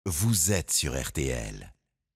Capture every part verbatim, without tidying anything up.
vous êtes sur R T L.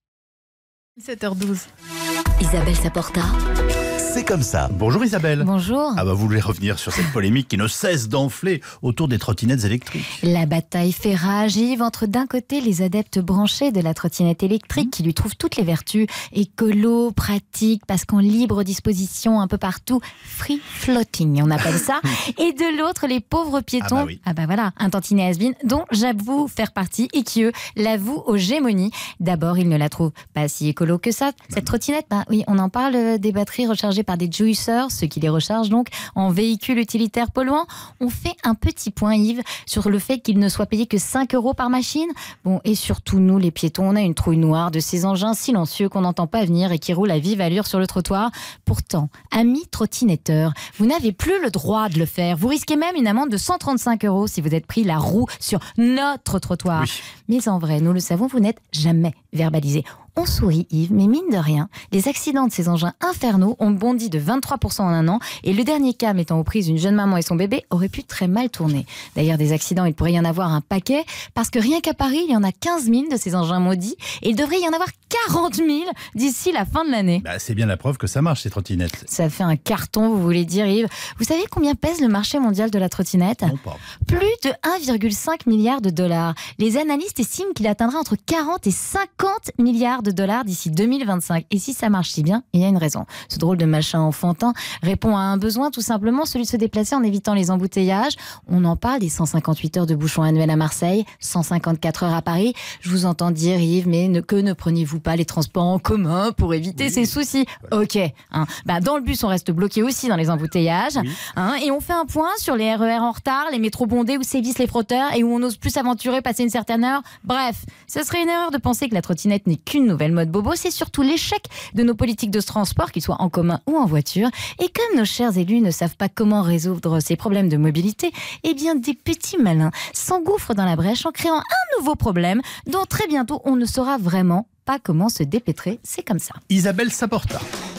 sept heures douze. Isabelle Saporta. C'est comme ça. Bonjour Isabelle. Bonjour. Ah bah vous voulez revenir sur cette polémique qui ne cesse d'enfler autour des trottinettes électriques. La bataille fait rage, Yves, entre d'un côté les adeptes branchés de la trottinette électrique mmh. qui lui trouvent toutes les vertus, écolo, pratique, parce qu'en libre disposition un peu partout, free floating on appelle ça, et de l'autre les pauvres piétons, ah bah, oui. ah bah voilà, un tantinet has-been dont j'avoue faire partie et qui eux l'avouent aux gémonies. D'abord ils ne la trouvent pas si écolo que ça, cette trottinette, bah oui on en parle des batteries rechargées par des juiceurs, ceux qui les rechargent donc en véhicules utilitaires polluants. On fait un petit point, Yves, sur le fait qu'ils ne soient payés que cinq euros par machine. Bon, et surtout nous, les piétons, on a une trouille noire de ces engins silencieux qu'on n'entend pas venir et qui roulent à vive allure sur le trottoir. Pourtant, amis trottinetteurs, vous n'avez plus le droit de le faire. Vous risquez même une amende de cent trente-cinq euros si vous êtes pris la roue sur notre trottoir. Oui. Mais en vrai, nous le savons, vous n'êtes jamais verbalisé. On sourit, Yves, mais mine de rien, les accidents de ces engins infernaux ont bondi de vingt-trois pour cent en un an et le dernier cas mettant aux prises une jeune maman et son bébé aurait pu très mal tourner. D'ailleurs, des accidents, il pourrait y en avoir un paquet parce que rien qu'à Paris, il y en a quinze mille de ces engins maudits et il devrait y en avoir quarante mille d'ici la fin de l'année. Bah, c'est bien la preuve que ça marche, ces trottinettes. Ça fait un carton, vous voulez dire, Yves. Vous savez combien pèse le marché mondial de la trottinette ? Non, pas. Plus de un virgule cinq milliard de dollars. Les analystes estiment qu'il atteindra entre quarante et cinquante milliards de dollars d'ici deux mille vingt-cinq. Et si ça marche si bien, il y a une raison. Ce drôle de machin enfantin répond à un besoin, tout simplement, celui de se déplacer en évitant les embouteillages. On en parle des cent cinquante-huit heures de bouchons annuels à Marseille, cent cinquante-quatre heures à Paris. Je vous entends dire, Yves, mais ne, que ne prenez-vous pas les transports en commun pour éviter oui. ces soucis ? Voilà. Ok. Hein. Bah, dans le bus, on reste bloqué aussi dans les embouteillages. Oui. Hein, et on fait un point sur les R E R en retard, les métros bondés où sévissent les frotteurs et où on n'ose plus s'aventurer passer une certaine heure. Bref, ce serait une erreur de penser que la trottinette n'est qu'une nouvelle mode bobo, c'est surtout l'échec de nos politiques de transport, qu'ils soient en commun ou en voiture. Et comme nos chers élus ne savent pas comment résoudre ces problèmes de mobilité, eh bien des petits malins s'engouffrent dans la brèche en créant un nouveau problème dont très bientôt on ne saura vraiment pas comment se dépêtrer. C'est comme ça. Isabelle Saporta.